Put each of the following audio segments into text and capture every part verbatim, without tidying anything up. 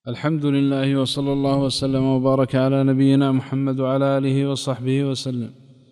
الحمد لله وصلى الله وسلم وبارك على نبينا محمد وعلى آله وصحبه وسلم.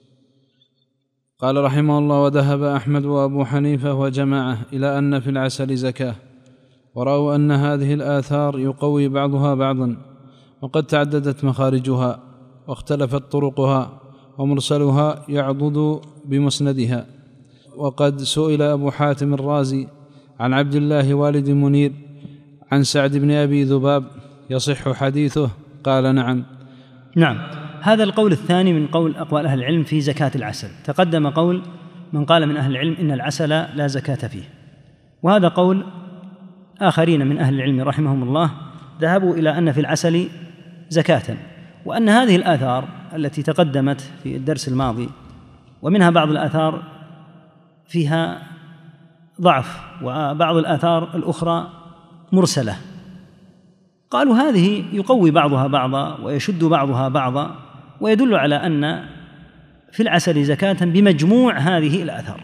قال رحمه الله: وذهب أحمد وأبو حنيفة وجماعة إلى أن في العسل زكاة، ورأوا أن هذه الآثار يقوي بعضها بعضا، وقد تعددت مخارجها واختلفت طرقها، ومرسلها يعضد بمسندها. وقد سئل أبو حاتم الرازي عن عبد الله والد منير عن سعد بن أبي ذباب: يصح حديثه؟ قال: نعم. نعم، هذا القول الثاني من قول أقوال أهل العلم في زكاة العسل. تقدم قول من قال من أهل العلم إن العسل لا زكاة فيه، وهذا قول آخرين من أهل العلم رحمهم الله ذهبوا إلى أن في العسل زكاة، وأن هذه الآثار التي تقدمت في الدرس الماضي ومنها بعض الآثار فيها ضعف وبعض الآثار الأخرى مرسلة، قالوا هذه يقوي بعضها بعضا ويشد بعضها بعضا، ويدل على أن في العسل زكاة بمجموع هذه الآثار.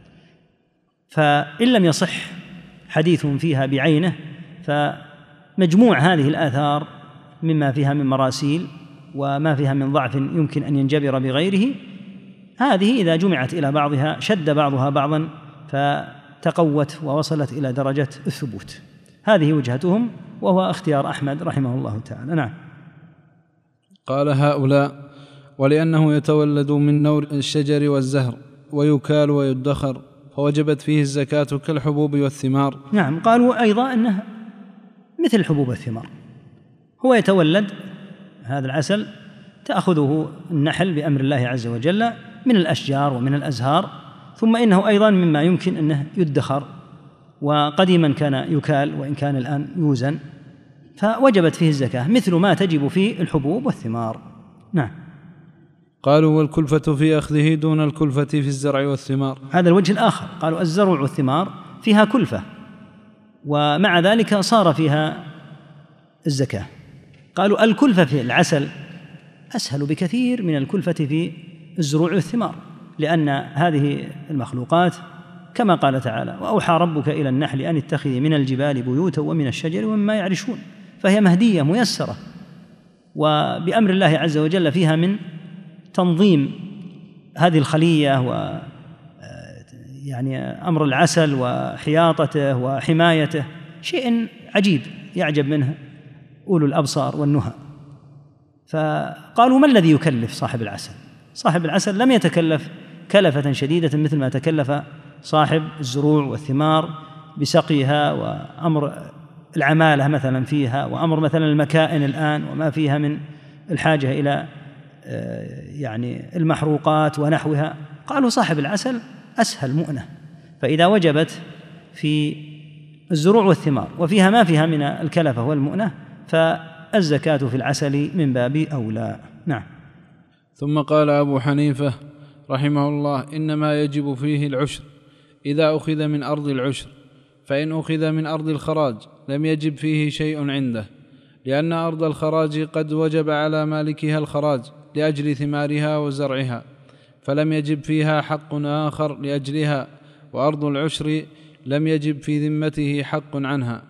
فإن لم يصح حديث فيها بعينه، فمجموع هذه الآثار مما فيها من مراسيل وما فيها من ضعف يمكن أن ينجبر بغيره، هذه إذا جمعت إلى بعضها شد بعضها بعضا فتقوت ووصلت إلى درجة الثبوت. هذه وجهتهم، وهو اختيار أحمد رحمه الله تعالى. نعم. قال هؤلاء: ولأنه يتولد من نور الشجر والزهر ويكال ويدخر، فوجبت فيه الزكاة كالحبوب والثمار. نعم، قالوا أيضا أنه مثل الحبوب والثمار، هو يتولد هذا العسل تأخذه النحل بأمر الله عز وجل من الأشجار ومن الأزهار، ثم إنه أيضا مما يمكن أنه يدخر، وقديما كان يكال وإن كان الآن يوزن، فوجبت فيه الزكاة مثل ما تجب في الحبوب والثمار. نعم. قالوا: والكلفة في أخذه دون الكلفة في الزرع والثمار. هذا الوجه الآخر، قالوا الزرع والثمار فيها كلفة ومع ذلك صار فيها الزكاة. قالوا الكلفة في العسل أسهل بكثير من الكلفة في الزروع والثمار، لأن هذه المخلوقات كما قال تعالى: وأوحى ربك إلى النحل أن اتخذي من الجبال بيوتا ومن الشجر ومما يعرشون، فهي مهدية ميسرة، وبأمر الله عز وجل فيها من تنظيم هذه الخلية و يعني أمر العسل وحياطته وحمايته شيء عجيب يعجب منه أولو الأبصار والنهى. فقالوا: ما الذي يكلف صاحب العسل؟ صاحب العسل لم يتكلف كلفة شديدة مثل ما تكلف صاحب الزروع والثمار بسقيها، وأمر العمالة مثلا فيها، وأمر مثلا المكائن الآن وما فيها من الحاجة إلى يعني المحروقات ونحوها. قالوا صاحب العسل أسهل مؤنة، فإذا وجبت في الزروع والثمار وفيها ما فيها من الكلفة والمؤنة، فالزكاة في العسل من باب أولى. نعم. ثم قال أبو حنيفة رحمه الله: إنما يجب فيه العشر إذا أخذ من أرض العشر، فإن أخذ من أرض الخراج لم يجب فيه شيء عنده، لأن أرض الخراج قد وجب على مالكها الخراج لأجل ثمارها وزرعها، فلم يجب فيها حق آخر لأجلها، وأرض العشر لم يجب في ذمته حق عنها،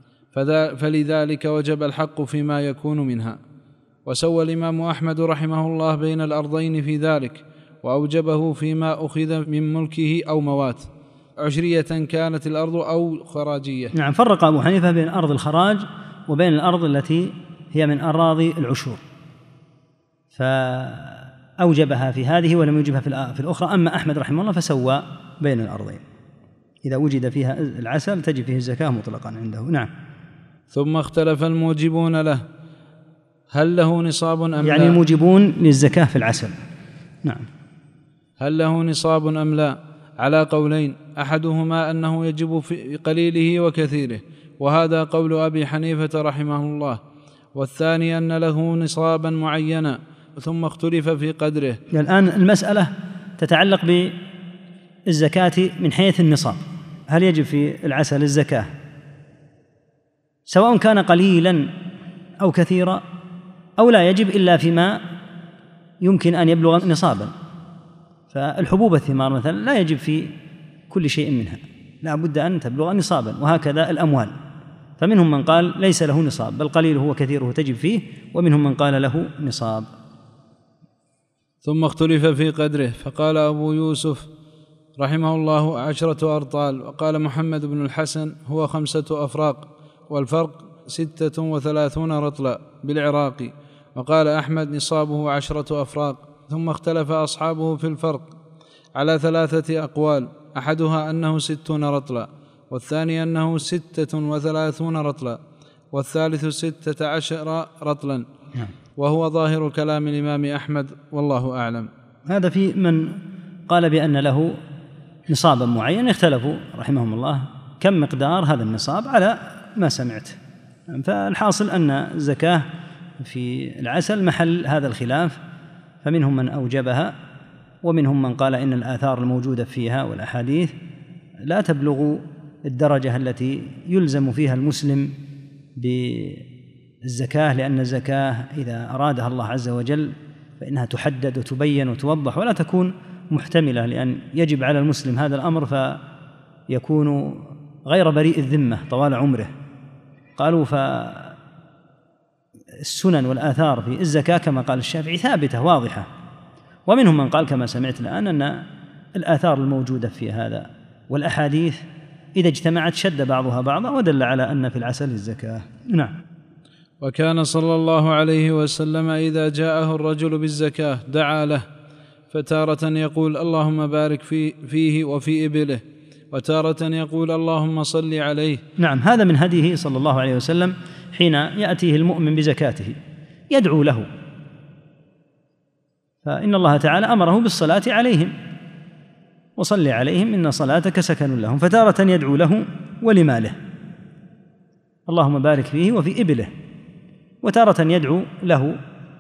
فلذلك وجب الحق فيما يكون منها. وسوى الإمام أحمد رحمه الله بين الأرضين في ذلك، وأوجبه فيما أخذ من ملكه أو موات، عشرية كانت الأرض أو خراجية. نعم، فرق أبو حنيفة بين أرض الخراج وبين الأرض التي هي من أراضي العشور، فأوجبها في هذه ولم يوجبها في الأخرى. أما أحمد رحمه الله فسوى بين الأرضين، إذا وجد فيها العسل تجب فيه الزكاة مطلقا عنده. نعم. ثم اختلف الموجبون له هل له نصاب أم لا، يعني الموجبون للزكاة في العسل. نعم. هل له نصاب أم لا، على قولين: أحدهما أنه يجب في قليله وكثيره، وهذا قول أبي حنيفة رحمه الله، والثاني أن له نصابا معينا ثم اختلف في قدره. الآن المسألة تتعلق بالزكاة من حيث النصاب، هل يجب في العسل الزكاة سواء كان قليلا أو كثيرا، أو لا يجب إلا فيما يمكن أن يبلغ نصابا. فالحبوب والثمار مثلا لا يجب في كل شيء منها، لا بد أن تبلغ نصابا، وهكذا الأموال فمنهم من قال ليس له نصاب بل قليله وكثيره تجب فيه، ومنهم من قال له نصاب. ثم اختلف في قدره، فقال أبو يوسف رحمه الله عشرة أرطال، وقال محمد بن الحسن هو خمسة أفراق، والفرق ستة وثلاثون رطلا بالعراق، وقال أحمد نصابه عشرة أفراق. ثم اختلف أصحابه في الفرق على ثلاثة أقوال، أحدها أنه ستون رطلا، والثاني أنه ستة وثلاثون رطلا، والثالث ستة عشر رطلا، وهو ظاهر كلام الإمام أحمد والله أعلم. هذا في من قال بأن له نصابا معين، اختلفوا رحمهم الله كم مقدار هذا النصاب على ما سمعت. فالحاصل أن الزكاة في العسل محل هذا الخلاف، فمنهم من أوجبها، ومنهم من قال إن الآثار الموجودة فيها والأحاديث لا تبلغ الدرجة التي يلزم فيها المسلم بالزكاة، لأن الزكاة إذا أرادها الله عز وجل فإنها تحدد وتبين وتوضح، ولا تكون محتملة، لأن يجب على المسلم هذا الأمر فيكون غير بريء الذمة طوال عمره. قالوا فالسنن والآثار في الزكاة كما قال الشافعي ثابتة واضحة، ومنهم من قال كما سمعت الآن أن الآثار الموجودة في هذا والأحاديث إذا اجتمعت شد بعضها بعضا، ودل على أن في العسل الزكاة. نعم. وكان صلى الله عليه وسلم إذا جاءه الرجل بالزكاة دعا له، فتارة يقول اللهم بارك في فيه وفي إبله، وتارة يقول اللهم صل عليه. نعم، هذا من هديه صلى الله عليه وسلم حين يأتيه المؤمن بزكاته يدعو له، فإن الله تعالى أمره بالصلاة عليهم، وصل عليهم إن صلاتك سكن لهم. فتارة يدعو له ولماله اللهم بارك فيه وفي إبله، وتارة يدعو له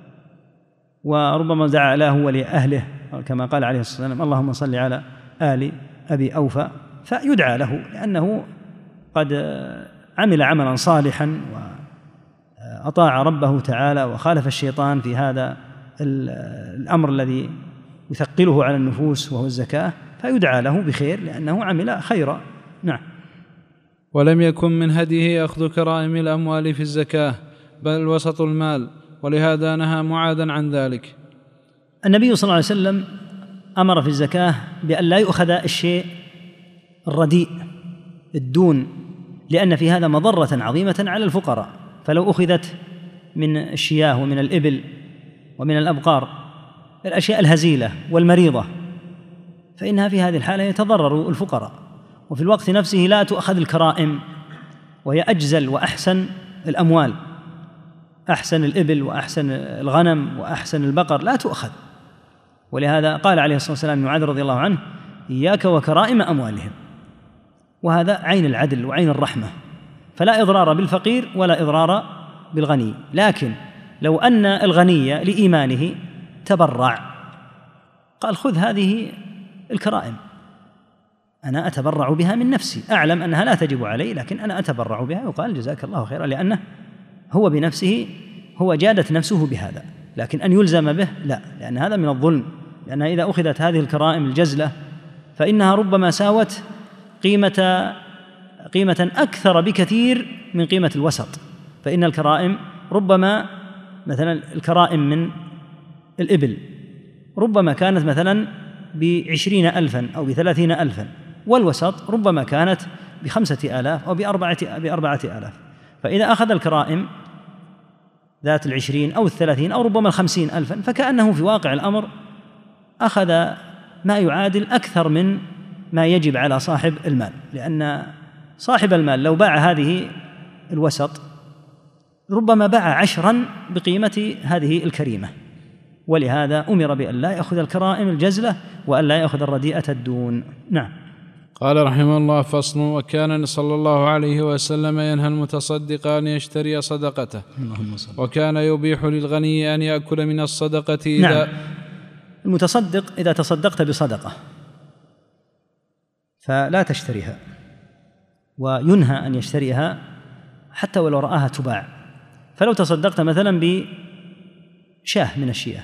وربما دعا له ولأهله كما قال عليه الصلاة والسلام اللهم صل على آل أبي أوفى، فيدعى له لأنه قد عمل عملا صالحا وأطاع ربه تعالى وخالف الشيطان في هذا الأمر الذي يثقله على النفوس وهو الزكاة، فيدعى له بخير لأنه عمل خيرا. نعم. ولم يكن من هديه أخذ كرائم الأموال في الزكاة، بل وسط المال، ولهذا نهى معاذا عن ذلك. النبي صلى الله عليه وسلم أمر في الزكاة بأن لا يؤخذ الشيء الرديء الدون، لأن في هذا مضرة عظيمة على الفقراء، فلو أخذت من الشياه ومن الإبل ومن الأبقار الأشياء الهزيلة والمريضة فإنها في هذه الحالة يتضرر الفقراء، وفي الوقت نفسه لا تؤخذ الكرائم وهي أجزل وأحسن الأموال، أحسن الإبل وأحسن الغنم وأحسن البقر لا تؤخذ. ولهذا قال عليه الصلاة والسلام معاذ رضي الله عنه إياك وكرائم أموالهم، وهذا عين العدل وعين الرحمة، فلا إضرار بالفقير ولا إضرار بالغني. لكن لو أن الغني لإيمانه تبرع قال خذ هذه الكرائم أنا أتبرع بها من نفسي، أعلم أنها لا تجب علي لكن أنا أتبرع بها، يقال جزاك الله خيرا، لأنه هو بنفسه هو جادت نفسه بهذا، لكن أن يلزم به لا، لأن هذا من الظلم، لأن إذا أخذت هذه الكرائم الجزلة فإنها ربما ساوت قيمة قيمة أكثر بكثير من قيمة الوسط. فإن الكرائم ربما مثلا الكرائم من الإبل ربما كانت مثلا بعشرين ألفا أو بثلاثين ألفا، والوسط ربما كانت بخمسة آلاف أو بأربعة, بأربعة آلاف. فإذا أخذ الكرائم ذات العشرين أو الثلاثين أو ربما الخمسين ألفا فكأنه في واقع الأمر أخذ ما يعادل أكثر من ما يجب على صاحب المال، لأن صاحب المال لو باع هذه الوسط ربما باع عشرا بقيمة هذه الكريمة، ولهذا أمر بأن لا يأخذ الكرائم الجزلة وأن لا يأخذ الرديئة الدون. نعم. قال رحمه الله فصل. وكان صلى الله عليه وسلم ينهى المتصدق أن يشتري صدقته، وكان يبيح للغني أن يأكل من الصدقة إذا نعم. المتصدق إذا تصدقت بصدقة فلا تشتريها، وينهى أن يشتريها حتى ولو رآها تباع. فلو تصدقت مثلا بشاه من الشياه،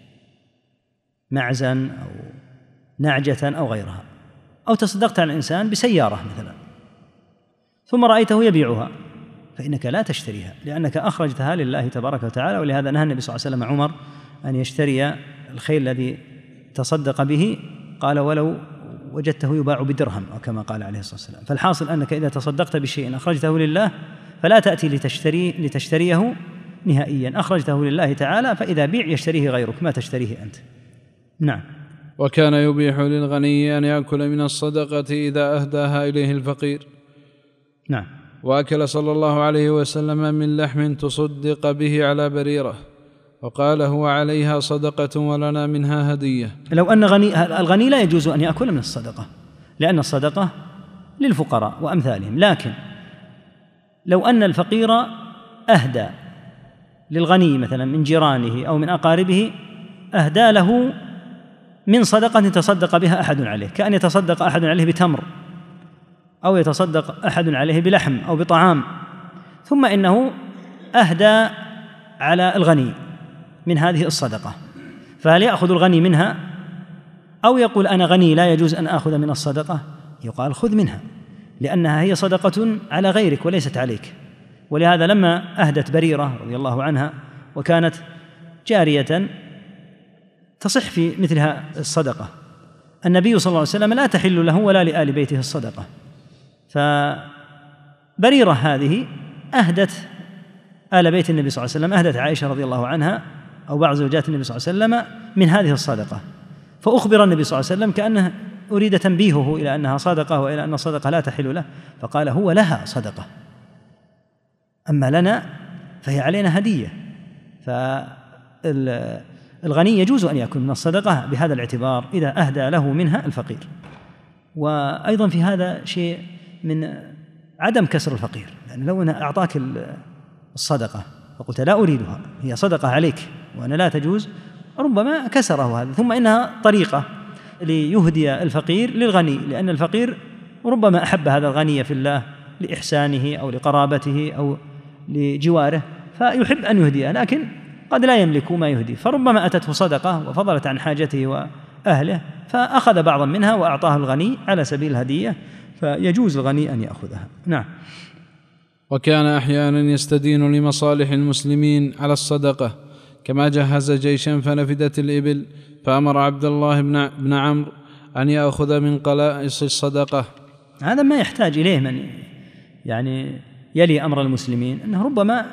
معزا أو نعجة أو غيرها، أو تصدقت على الإنسان بسيارة مثلا ثم رأيته يبيعها فإنك لا تشتريها لأنك أخرجتها لله تبارك وتعالى. ولهذا نهى النبي صلى الله عليه وسلم عمر أن يشتري الخيل الذي تصدق به، قال ولو وجدته يباع بدرهم أو كما قال عليه الصلاة والسلام. فالحاصل أنك إذا تصدقت بشيء أخرجته لله فلا تأتي لتشتري لتشتريه نهائيا، أخرجته لله تعالى، فإذا بيع يشتريه غيرك ما تشتريه أنت. نعم. وكان يبيح للغني أن يأكل من الصدقة إذا أهداها إليه الفقير. نعم. وأكل صلى الله عليه وسلم من لحم تصدق به على بريرة، وقال هو عليها صدقة ولنا منها هدية. لو أن غني الغني لا يجوز أن يأكل من الصدقة لأن الصدقة للفقراء وأمثالهم، لكن لو أن الفقير أهدى للغني مثلا من جيرانه أو من أقاربه، أهدى له من صدقة تصدق بها أحد عليه، كأن يتصدق أحد عليه بتمر أو يتصدق أحد عليه بلحم أو بطعام، ثم إنه أهدى على الغني من هذه الصدقة، فهل يأخذ الغني منها أو يقول أنا غني لا يجوز أن آخذ من الصدقة؟ يقال خذ منها لأنها هي صدقة على غيرك وليست عليك. ولهذا لما أهدت بريرة رضي الله عنها وكانت جارية تصح في مثلها الصدقة، النبي صلى الله عليه وسلم لا تحل له ولا لآل بيته الصدقة، فبريرة هذه أهدت آل بيت النبي صلى الله عليه وسلم، أهدت عائشة رضي الله عنها أو بعض زوجات النبي صلى الله عليه وسلم من هذه الصدقة، فأخبر النبي صلى الله عليه وسلم كأنه أريد تنبيهه إلى أنها صدقة وإلى أن الصدقة لا تحل له، فقال هو لها صدقة أما لنا فهي علينا هدية. فالغني يجوز أن يأكل من الصدقة بهذا الاعتبار إذا أهدى له منها الفقير. وأيضا في هذا شيء من عدم كسر الفقير، لأن لو أنا أعطاك الصدقة فقلت لا أريدها هي صدقة عليك وأنا لا تجوز، ربما كسره هذا، ثم إنها طريقة ليهدي الفقير للغني، لأن الفقير ربما أحب هذا الغني في الله لإحسانه أو لقرابته أو لجواره فيحب أن يهديه، لكن قد لا يملك ما يهدي، فربما أتته صدقة وفضلت عن حاجته وأهله فأخذ بعضا منها وأعطاه الغني على سبيل الهدية، فيجوز الغني أن يأخذها. نعم. وكان أحيانا يستدين لمصالح المسلمين على الصدقة، كما جهز جيشا فنفدت الإبل فأمر عبد الله بن عمرو أن يأخذ من قلائص الصدقة. هذا ما يحتاج إليه من يعني يلي أمر المسلمين، أنه ربما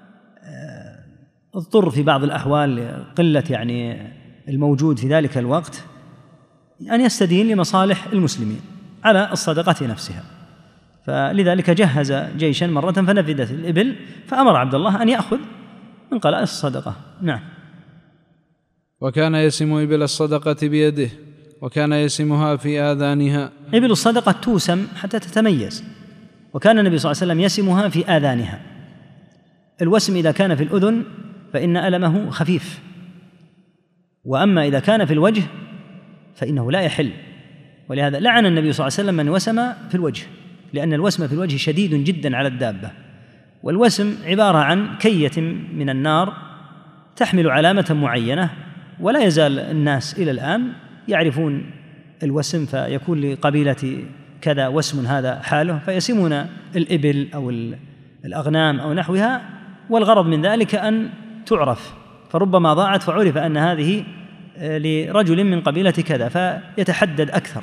اضطر في بعض الأحوال لقلة يعني الموجود في ذلك الوقت أن يستدين لمصالح المسلمين على الصدقة نفسها، فلذلك جهز جيشا مرة فنفدت الإبل فأمر عبد الله أن يأخذ من قلائص الصدقة. نعم. وكان يسم إبل الصدقة بيده، وكان يسمها في آذانها. إبل الصدقة توسم حتى تتميز، وكان النبي صلى الله عليه وسلم يسمها في آذانها. الوسم إذا كان في الأذن فإن ألمه خفيف، وأما إذا كان في الوجه فإنه لا يحل، ولهذا لعن النبي صلى الله عليه وسلم من وسم في الوجه، لأن الوسم في الوجه شديد جدا على الدابة. والوسم عبارة عن كية من النار تحمل علامة معينة، ولا يزال الناس إلى الآن يعرفون الوسم، فيكون لقبيلة كذا وسم هذا حاله، فيسمون الإبل أو الأغنام أو نحوها، والغرض من ذلك أن تعرف، فربما ضاعت فعرف أن هذه لرجل من قبيلة كذا فيتحدد أكثر.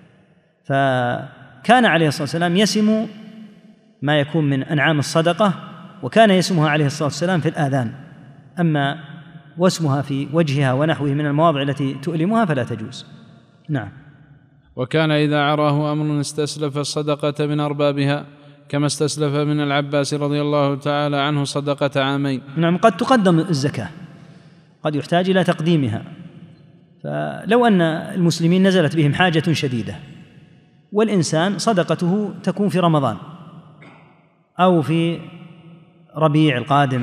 فكان عليه الصلاة والسلام يسم ما يكون من أنعام الصدقة، وكان يسمها عليه الصلاة والسلام في الآذان، أما واسمها في وجهها ونحوه من المواضع التي تؤلمها فلا تجوز. نعم. وكان إذا عراه أمر استسلف الصدقة من أربابها، كما استسلف من العباس رضي الله تعالى عنه صدقة عامين. نعم. قد تقدم الزكاة، قد يحتاج إلى تقديمها، فلو أن المسلمين نزلت بهم حاجة شديدة والإنسان صدقته تكون في رمضان أو في ربيع القادم،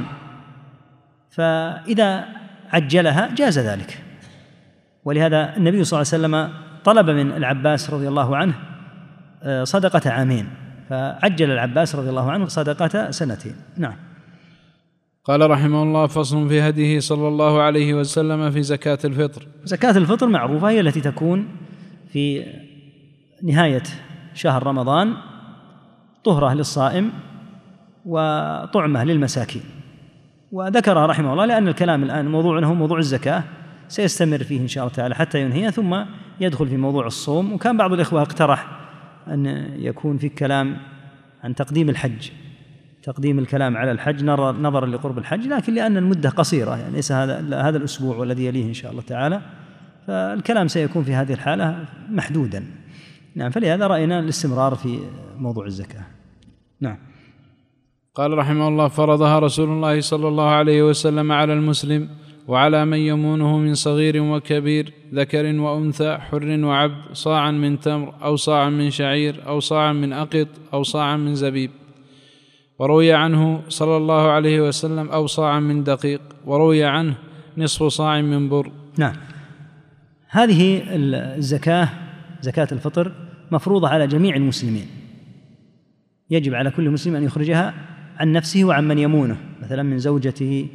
فإذا عجلها جاز ذلك. ولهذا النبي صلى الله عليه وسلم طلب من العباس رضي الله عنه صدقة عامين، فعجل العباس رضي الله عنه صدقة سنتين. نعم. قال رحمه الله: فصل في هديه صلى الله عليه وسلم في زكاة الفطر. زكاة الفطر معروفة، هي التي تكون في نهاية شهر رمضان طهرة للصائم وطعمة للمساكين. وذكرها رحمه الله لأن الكلام الآن موضوعنا هو موضوع الزكاة، سيستمر فيه إن شاء الله تعالى حتى ينهيه، ثم يدخل في موضوع الصوم. وكان بعض الإخوة اقترح أن يكون في كلام عن تقديم الحج، تقديم الكلام على الحج نظرا لقرب الحج، لكن لأن المدة قصيرة يعني ليس هذا هذا الأسبوع والذي يليه إن شاء الله تعالى، فالكلام سيكون في هذه الحالة محدودا. نعم، فلهذا رأينا الاستمرار في موضوع الزكاة. نعم. قال رحمه الله: فرضها رسول الله صلى الله عليه وسلم على المسلم وعلى من يمونه من صغير وكبير ذكر وأنثى حر وعبد صاعا من تمر أو صاعا من شعير أو صاعا من أقط أو صاعا من زبيب. وروي عنه صلى الله عليه وسلم أو صاعا من دقيق، وروي عنه نصف صاع من بر. نعم، هذه الزكاة زكاة الفطر مفروضة على جميع المسلمين، يجب على كل مسلم أن يخرجها عن نفسه وعن من يمونه، مثلا من زوجته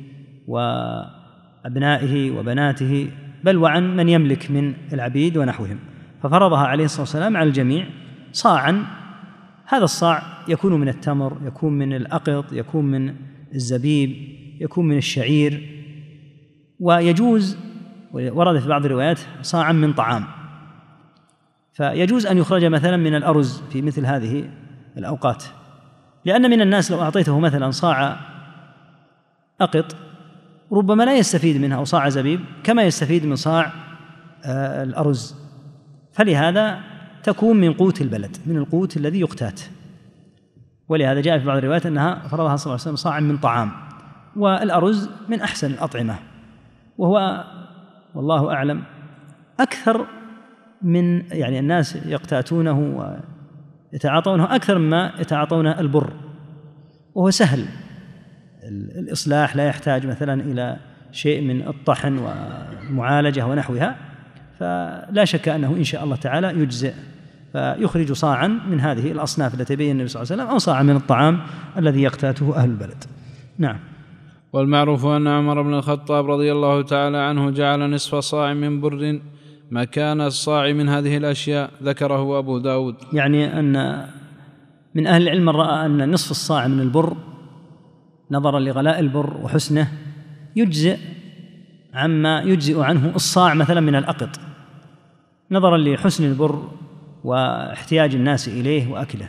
وأبنائه وبناته، بل وعن من يملك من العبيد ونحوهم. ففرضها عليه الصلاة والسلام على الجميع صاعا. هذا الصاع يكون من التمر، يكون من الأقط، يكون من الزبيب، يكون من الشعير، ويجوز، ورد في بعض الروايات، صاعا من طعام. فيجوز أن يخرج مثلا من الأرز في مثل هذه الأوقات، لأن من الناس لو أعطيته مثلا صاع أقط ربما لا يستفيد منها، أو صاع زبيب كما يستفيد من صاع الأرز، فلهذا تكون من قوت البلد، من القوت الذي يقتات. ولهذا جاء في بعض الروايات أنها فرضها صلى الله عليه وسلم صاعا من طعام. والأرز من أحسن الأطعمة، وهو والله أعلم أكثر من يعني الناس يقتاتونه ويتعاطونه أكثر مما يتعاطون البر، وهو سهل الإصلاح، لا يحتاج مثلا إلى شيء من الطحن والمعالجة ونحوها، فلا شك أنه إن شاء الله تعالى يجزئ، فيخرج صاعا من هذه الأصناف التي بين النبي صلى الله عليه وسلم، أو صاعا من الطعام الذي يقتاته أهل البلد. نعم. والمعروف أن عمر بن الخطاب رضي الله تعالى عنه جعل نصف صاع من بر مكان الصاع من هذه الأشياء، ذكره أبو داود. يعني أن من أهل العلم من رأى أن نصف الصاع من البر نظرا لغلاء البر وحسنه يجزئ عما يجزئ عنه الصاع مثلا من الأقط، نظرا لحسن البر واحتياج الناس إليه وأكله.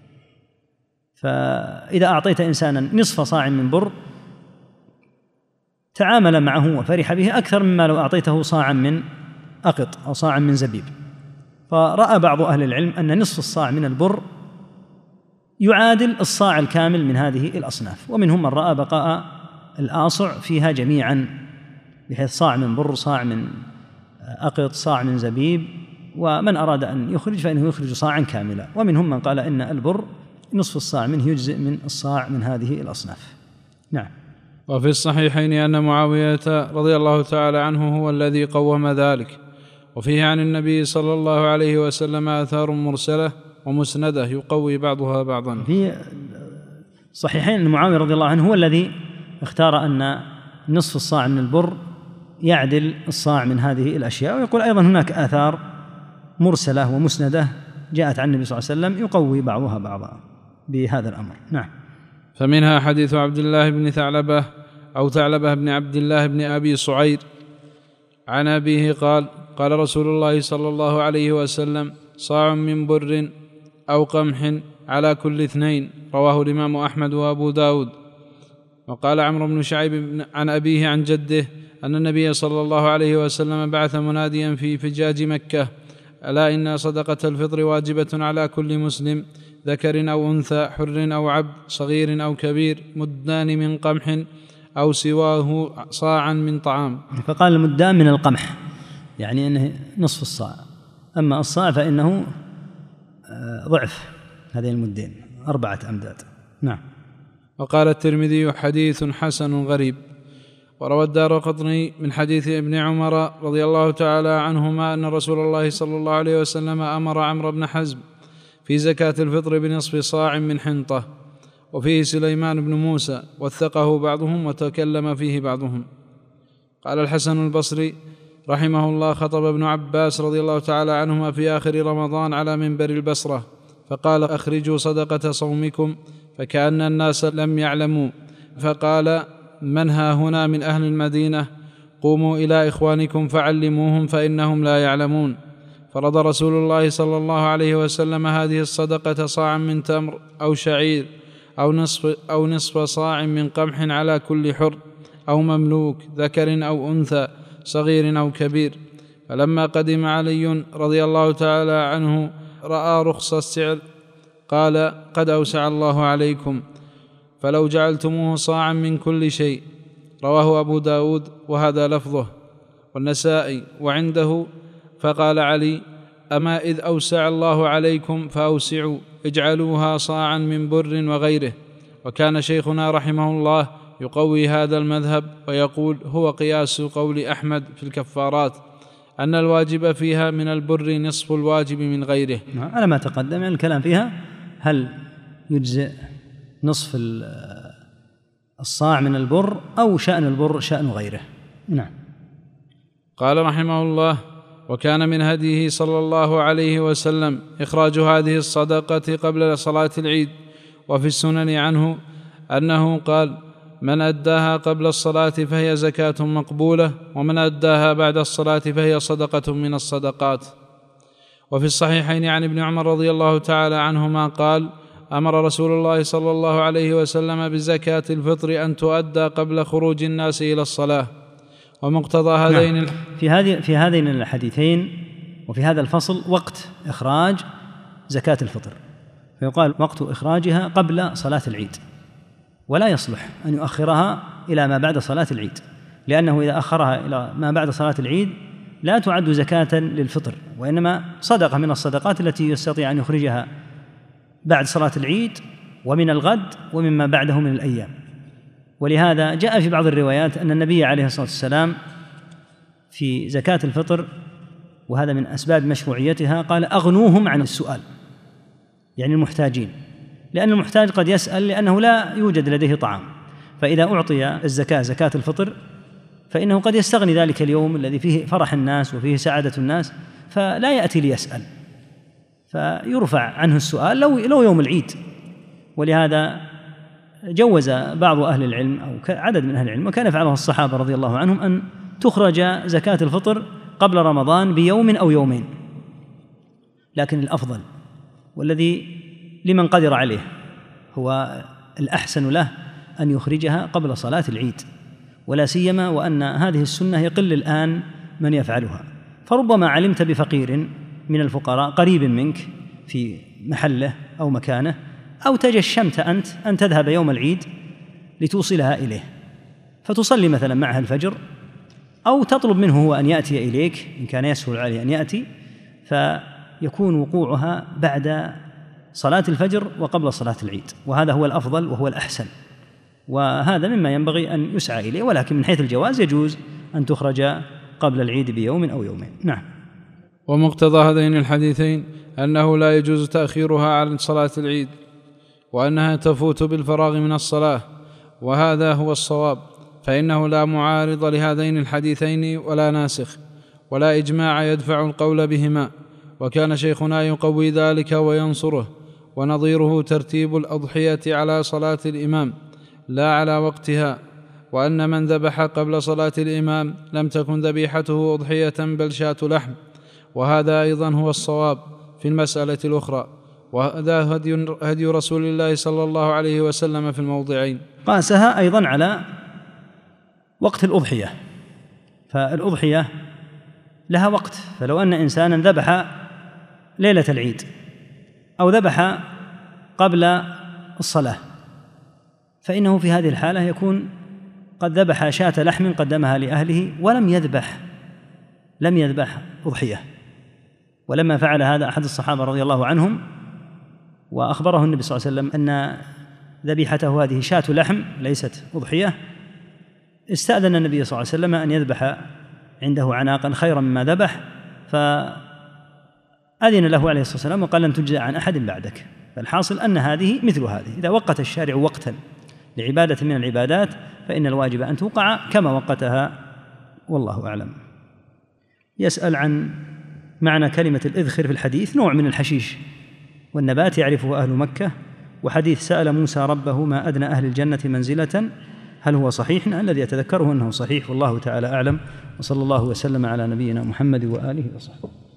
فإذا أعطيت إنسانا نصف صاع من بر تعامل معه وفرح به أكثر مما لو أعطيته صاعا من أقط أو صاعا من زبيب. فرأى بعض أهل العلم أن نصف الصاع من البر يعادل الصاع الكامل من هذه الأصناف، ومنهم من رأى بقاء الآصع فيها جميعا، بحيث صاع من بر، صاع من أقط، صاع من زبيب، ومن أراد أن يخرج فإنه يخرج صاعا كاملا. ومنهم من قال إن البر نصف الصاع منه يجزئ من الصاع من هذه الأصناف. نعم. وفي الصحيحين أن معاوية رضي الله تعالى عنه هو الذي قوم ذلك. وفيه عن النبي صلى الله عليه وسلم آثار مرسلة ومسندة يقوي بعضها بعضا. في الصحيحين أن معاوية رضي الله عنه هو الذي اختار أن نصف الصاع من البر يعدل الصاع من هذه الأشياء. ويقول أيضا هناك آثار مرسلة ومسندة جاءت عن النبي صلى الله عليه وسلم يقوي بعضها بعضا بهذا الأمر. نعم. فمنها حديث عبد الله بن ثعلبة أو ثعلبة بن عبد الله بن أبي صعير عن أبيه قال: قال رسول الله صلى الله عليه وسلم: صاع من بر أو قمح على كل اثنين، رواه الإمام أحمد وأبو داود. وقال عمرو بن شعيب عن أبيه عن جده أن النبي صلى الله عليه وسلم بعث مناديا في فجاج مكة: ألا إن صدقة الفطر واجبة على كل مسلم ذكر أو أنثى حر أو عبد صغير أو كبير، مدان من قمح أو سواه صاعا من طعام. فقال المدان من القمح، يعني أنه نصف الصاع، أما الصاع فإنه ضعف هذه المدين، أربعة أمداد. نعم. وقال الترمذي: حديث حسن غريب. وروى الدارقطني من حديث ابن عمر رضي الله تعالى عنهما أن رسول الله صلى الله عليه وسلم أمر عمرو بن حزم في زكاة الفطر بنصف صاع من حنطة. وفيه سليمان بن موسى وثقه بعضهم وتكلم فيه بعضهم. قال الحسن البصري رحمه الله: خطب ابن عباس رضي الله تعالى عنهما في آخر رمضان على منبر البصرة، فقال: أخرجوا صدقة صومكم فكأن الناس لم يعلموا، فقال: من ها هنا من أهل المدينة؟ قوموا إلى إخوانكم فعلموهم فإنهم لا يعلمون. فرض رسول الله صلى الله عليه وسلم هذه الصدقة صاعا من تمر أو شعير أو نصف, أو نصف صاع من قمح على كل حر أو مملوك ذكر أو أنثى صغير أو كبير. فلما قدم علي رضي الله تعالى عنه رأى رخص السعر قال: قد أوسع الله عليكم، فلو جعلتموه صاعا من كل شيء. رواه أبو داود وهذا لفظه، والنسائي وعنده: فقال علي: أما إذ أوسع الله عليكم فأوسعوا، اجعلوها صاعا من بر وغيره. وكان شيخنا رحمه الله يقوي هذا المذهب ويقول: هو قياس قول أحمد في الكفارات أن الواجب فيها من البر نصف الواجب من غيره. على ما تقدم الكلام فيها هل يجزئ نصف الصاع من البر أو شأن البر شأن غيره. نعم. قال رحمه الله: وكان من هديه صلى الله عليه وسلم إخراج هذه الصدقة قبل صلاة العيد. وفي السنن عنه أنه قال: من أداها قبل الصلاة فهي زكاة مقبولة، ومن أداها بعد الصلاة فهي صدقة من الصدقات. وفي الصحيحين عن ابن عمر رضي الله تعالى عنهما قال: أمر رسول الله صلى الله عليه وسلم بزكاة الفطر أن تؤدى قبل خروج الناس إلى الصلاة. ومقتضى هذين نعم. في هذه في هذين الحديثين وفي هذا الفصل وقت إخراج زكاة الفطر، فيقال وقت إخراجها قبل صلاة العيد، ولا يصلح أن يؤخرها إلى ما بعد صلاة العيد، لأنه إذا أخرها إلى ما بعد صلاة العيد لا تعد زكاة للفطر، وإنما صدقة من الصدقات التي يستطيع أن يخرجها بعد صلاة العيد ومن الغد ومما بعده من الأيام. ولهذا جاء في بعض الروايات أن النبي عليه الصلاة والسلام في زكاة الفطر، وهذا من أسباب مشروعيتها، قال: أغنوهم عن السؤال، يعني المحتاجين، لأن المحتاج قد يسأل لأنه لا يوجد لديه طعام، فإذا أعطي الزكاة زكاة الفطر فإنه قد يستغني ذلك اليوم الذي فيه فرح الناس وفيه سعادة الناس، فلا يأتي ليسأل، فيرفع عنه السؤال لو لو يوم العيد. ولهذا جوز بعض أهل العلم أو عدد من أهل العلم، وكان يفعله الصحابة رضي الله عنهم، أن تخرج زكاة الفطر قبل رمضان بيوم أو يومين، لكن الأفضل والذي لمن قدر عليه هو الأحسن له أن يخرجها قبل صلاة العيد، ولا سيما وأن هذه السنة يقل الآن من يفعلها. فربما علمت بفقير من الفقراء قريب منك في محله أو مكانه، أو تجشمت أنت أن تذهب يوم العيد لتوصلها إليه، فتصلي مثلا معها الفجر، أو تطلب منه هو أن يأتي إليك إن كان يسهل عليه أن يأتي، فيكون وقوعها بعد صلاة الفجر وقبل صلاة العيد، وهذا هو الأفضل وهو الأحسن، وهذا مما ينبغي أن يسعى إليه. ولكن من حيث الجواز يجوز أن تخرج قبل العيد بيوم أو يومين. نعم. ومقتضى هذين الحديثين أنه لا يجوز تأخيرها عن صلاة العيد، وأنها تفوت بالفراغ من الصلاة، وهذا هو الصواب، فإنه لا معارض لهذين الحديثين ولا ناسخ ولا إجماع يدفع القول بهما. وكان شيخنا يقوي ذلك وينصره، ونظيره ترتيب الأضحية على صلاة الإمام لا على وقتها، وأن من ذبح قبل صلاة الإمام لم تكن ذبيحته أضحية بل شاة لحم، وهذا أيضا هو الصواب في المسألة الأخرى، وهذا هدي, هدي رسول الله صلى الله عليه وسلم في الموضعين. قاسها أيضا على وقت الأضحية، فالأضحية لها وقت، فلو أن إنسانا ذبح ليلة العيد أو ذبح قبل الصلاة، فإنه في هذه الحالة يكون قد ذبح شاة لحم قدمها لأهله ولم يذبح لم يذبح أضحية. ولما فعل هذا أحد الصحابة رضي الله عنهم وأخبره النبي صلى الله عليه وسلم أن ذبيحته هذه شاة لحم ليست أضحية، استأذن النبي صلى الله عليه وسلم أن يذبح عنده عناقا خيرا مما ذبح، فأذن له عليه الصلاة والسلام وقال: لن تجزى عن أحد بعدك. فالحاصل أن هذه مثل هذه، إذا وقت الشارع وقتا لعبادة من العبادات فإن الواجب أن توقع كما وقتها، والله أعلم. يسأل عن معنى كلمة الإذخر في الحديث، نوع من الحشيش والنبات يعرفه أهل مكة وحديث سأل موسى ربه ما أدنى أهل الجنة منزلة هل هو صحيح؟ الذي أتذكره أنه صحيح، والله تعالى أعلم، وصلى الله وسلم على نبينا محمد وآله وصحبه.